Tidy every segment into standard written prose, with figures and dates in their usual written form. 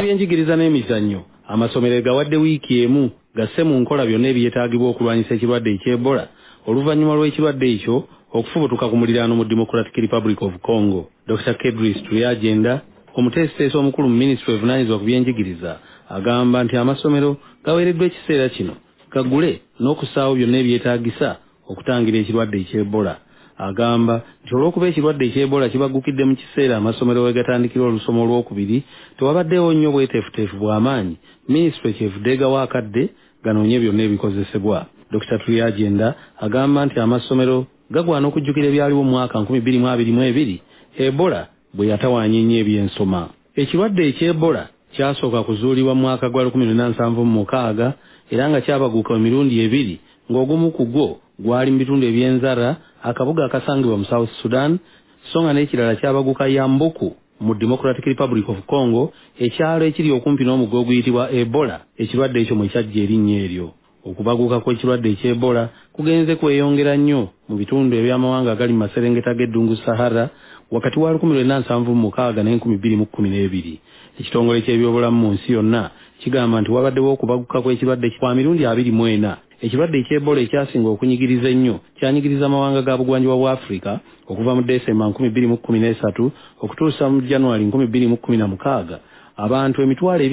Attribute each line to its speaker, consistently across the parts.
Speaker 1: byenjigiriza n'emizannyo amasomero gawadde wiiki emu gasse mu nkola byonna ebyetaagibwa okulwanyisa ekirwadde eky'Ebola oluvannyuma lw'ekirwadde ekyo okufubutuka ku muliraano mu Democratic Republic of Congo. Dr. Kedris Tuyagenda, omuteesiteesi omukulu mu Ministry evunaanyizibwa ku byenjigiriza, agamba nti amasomero gaweereddwa ekiseera kino gagule n'okusaawo byonna ebyetaagisa okutangira ekirwadde eky'Ebola. Agamba nti olw'okuba ekirwadde eky'Ebola kibaggukidde mu kiseera amasomero we gatandikira olusoma olwokubiri, tewabaddewo nnyo bweteefuteefu bw'amaanyi Ministry kyevudde egawa akadde ganoonye byonna ebikozesebwa. Dr. Tuyagenda agamba nti amasomero gagwana okujjukira ebyaliwo mu mwaka 2022 Ebola bwe yatawaanya ennyo ebyensoma. Ekirwadde eky'Ebola kyasooka kuzuulibwa mu mwaka gwa 1976 era nga kyabaguka emirundi ebiri, ng'ogumu ku gwo gwali mu bitundu eby'enzara akabuga akasangibwa mu South Sudan, so nga n'ekirala kyabaguka Yambuku mu Democratic Republic of Congo, ekyalo ekiri okumpi n'omugga oguyitibwa Ebola, ekirwadde ekyo mwe kyajja erinnya eryo. Okubaguka kw'ekirwadde eky'Ebola kugenze kweyongera nnyo mu bitundu eby'amawanga agali mu maserengeta g'eddungu Sahara wakati wa 1976 ne 2012. Ekitongole ky'ebyobulamu mu nsi yonna kigamba nti wabaddewo okubaguka kw'ekirwadde kwa mirundi 24. Ekirwadde eky'Ebola ekyasinga okunyigiriza ennyo kyanyigiriza amawanga ga bugwanjuba bwa Afrika okuva mu Desemba 2013 okutuusa mu January 2016. Abantu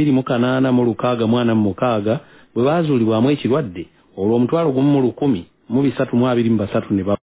Speaker 1: 2,846 bwe baazuulibwamu ekirwadde olw'omutwalo gumu mu 1,323 ne